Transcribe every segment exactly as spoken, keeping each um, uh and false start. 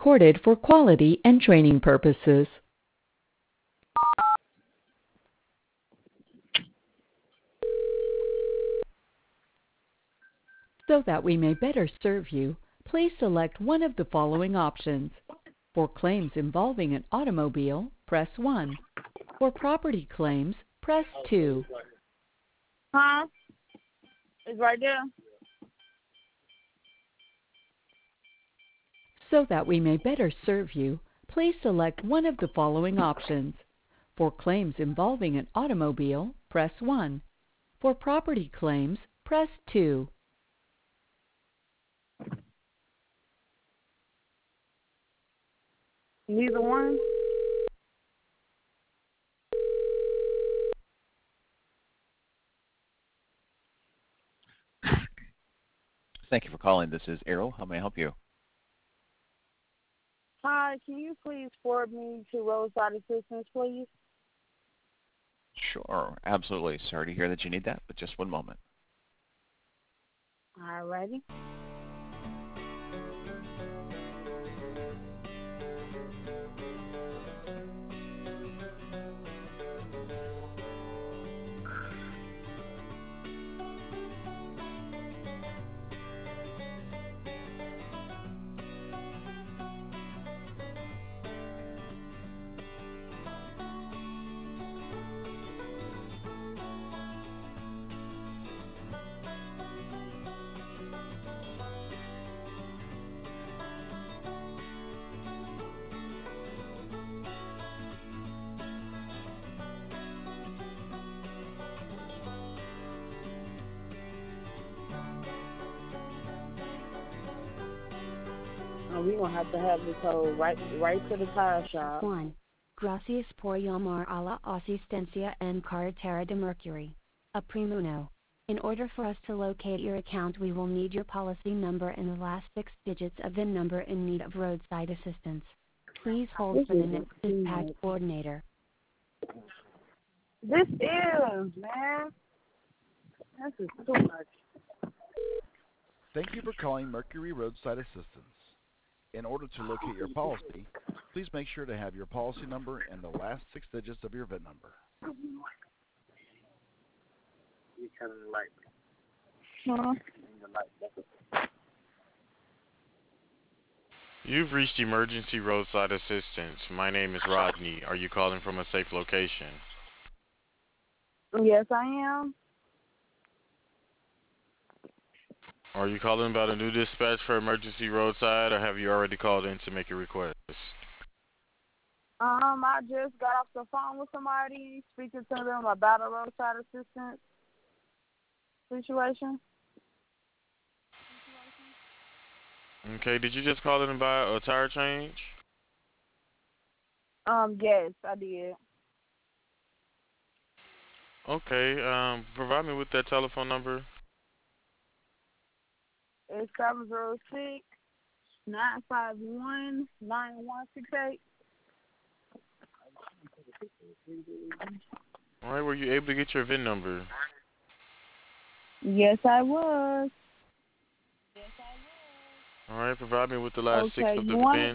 recorded for quality and training purposes. So that we may better serve you, please select one of the following options. For claims involving an automobile, press one. For property claims, press two. Huh? It's right there. So that we may better serve you, please select one of the following options. For claims involving an automobile, press one. For property claims, press two. Neither one? Thank you for calling. This is Errol. How may I help you? Hi, can you please forward me to roadside assistance, please? Sure, absolutely. Sorry to hear that you need that, but just one moment. All righty. Oh, we're going to have to have this whole right, right to the tire shop. one. Gracias por llamar a la asistencia en carretera de Mercury. Aprimuno. In order for us to locate your account, we will need your policy number and the last six digits of the number in need of roadside assistance. Please hold This for the is next too dispatch much. coordinator. This is, man. This is too much. Thank you for calling Mercury Roadside Assistance. In order to locate your policy, please make sure to have your policy number and the last six digits of your V I N number. Huh? You've reached emergency roadside assistance. My name is Rodney. Are you calling from a safe location? Yes, I am. Are you calling about a new dispatch for emergency roadside, or have you already called in to make a request? Um, I just got off the phone with somebody speaking to them about a roadside assistance situation. Okay, did you just call in about a tire change? Um, yes, I did. Okay, um, provide me with that telephone number. It's seven zero six, nine five one, nine one six eight. All right, were you able to get your V I N number? Yes, I was. All right, provide me with the last six Okay, of you the want V I it? N.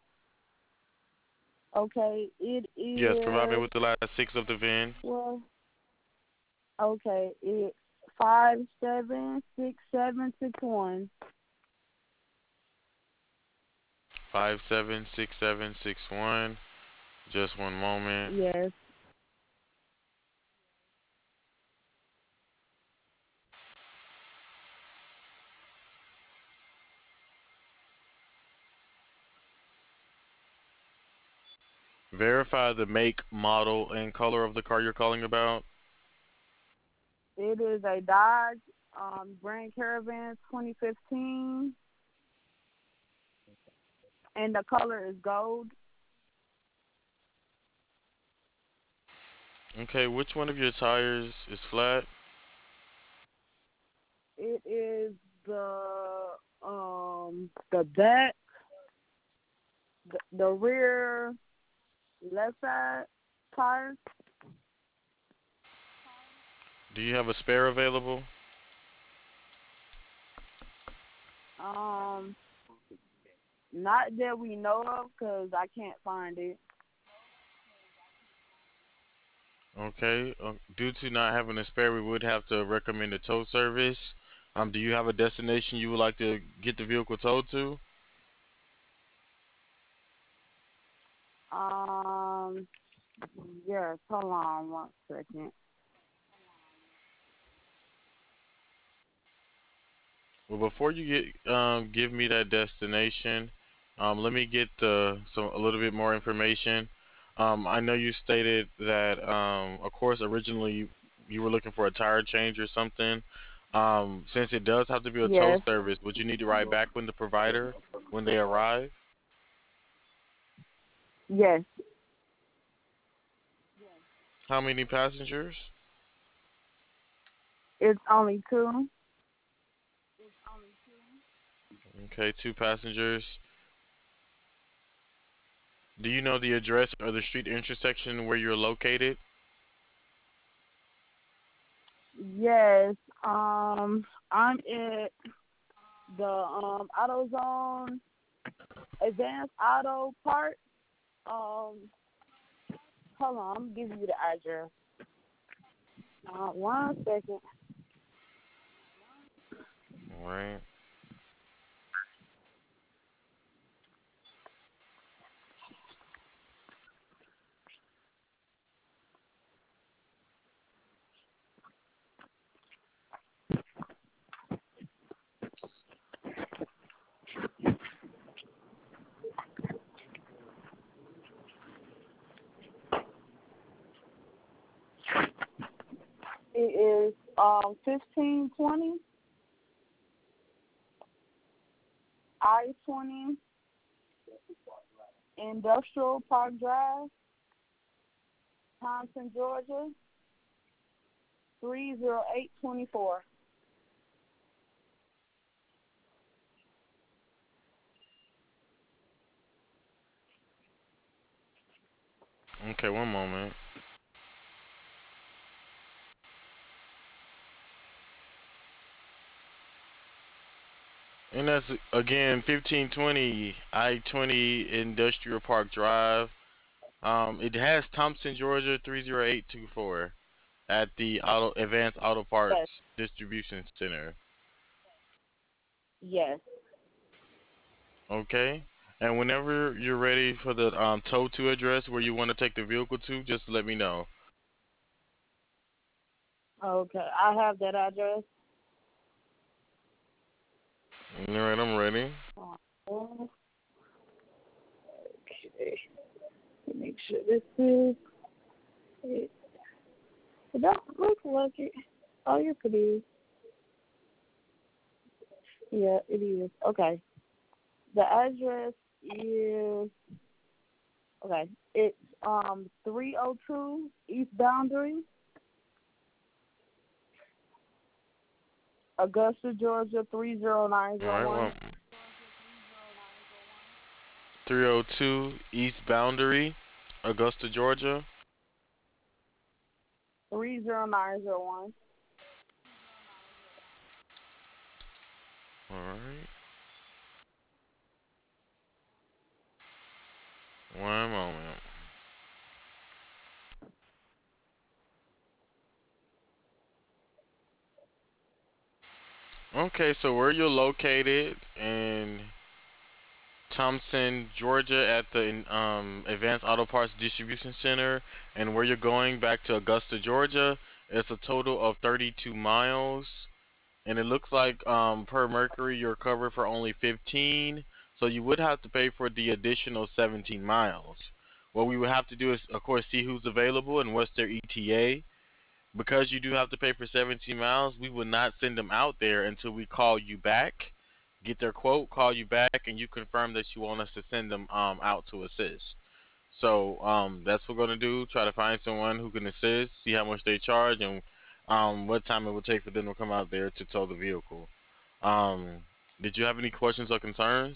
Okay, it Yes, provide me is, with the last six of the V I N. well, okay, it's five seven six seven six one. Five seven six seven six one. Just one moment. Yes. Verify the make, model, and color of the car you're calling about. It is a Dodge um, Grand Caravan twenty fifteen, and the color is gold. Okay, which one of your tires is flat? It is the um the back, the, the rear left side tire. Do you have a spare available? Um, Not that we know of, because I can't find it. Okay. Uh, due to not having a spare, we would have to recommend a tow service. Um, do you have a destination you would like to get the vehicle towed to? Um, yes, hold on one second. Well, before you get um, give me that destination, um, let me get uh, some a little bit more information. Um, I know you stated that, um, of course, originally you were looking for a tire change or something. Um, since it does have to be a tow Yes, service, would you need to ride back with the provider when they arrive? yes, How many passengers? it's only two. Okay, two passengers. Do you know the address or the street intersection where you're located? Yes, um, I'm at the um AutoZone Advanced Auto Parts. Um, hold on, I'm giving you the address. Uh, one second. All right. It is um fifteen twenty I twenty Industrial Park Drive, Thompson, Georgia, three zero eight two four. Okay, one moment. And that's again fifteen twenty I twenty Industrial Park Drive. Um, it has Thompson, Georgia three zero eight two four at the Auto Advanced Auto Parts Yes, Distribution Center. yes. Okay. And whenever you're ready for the um, tow to address where you want to take the vehicle to, just let me know. Okay, I have that address. All right, I'm ready. Okay, let me make sure this is it. It don't look like it. Oh, yes, it is. Yeah, it is. Okay. The address is okay. It's um three oh two East Boundary, Augusta, Georgia three zero nine All zero right, one. well, three oh two East Boundary, Augusta, Georgia. Three zero nine zero one. All right, one moment. Okay, so where you're located in Thompson, Georgia, at the um, Advanced Auto Parts Distribution Center, and where you're going back to Augusta, Georgia, it's a total of thirty-two miles. And it looks like um, per Mercury, you're covered for only fifteen, so you would have to pay for the additional seventeen miles. What we would have to do is, of course, see who's available and what's their E T A. Because you do have to pay for seventeen miles, we would not send them out there until we call you back, get their quote, call you back, and you confirm that you want us to send them um, out to assist. So um, that's what we're going to do, try to find someone who can assist, see how much they charge, and um, what time it will take for them to come out there to tow the vehicle. Um, did you have any questions or concerns?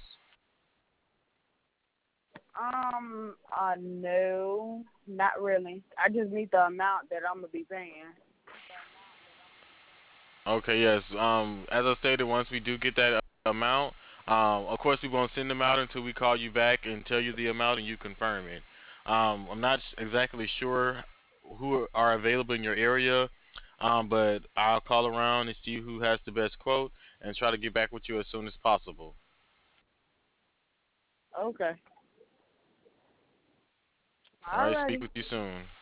Um, uh, no, not really. I just need the amount that I'm gonna be paying. Okay, yes. Um, as I stated, once we do get that amount, Um, of course, we won't send them out until we call you back and tell you the amount and you confirm it. Um, I'm not exactly sure who are available in your area, um, but I'll call around and see who has the best quote and try to get back with you as soon as possible. Okay. All right, Alrighty. speak with you soon.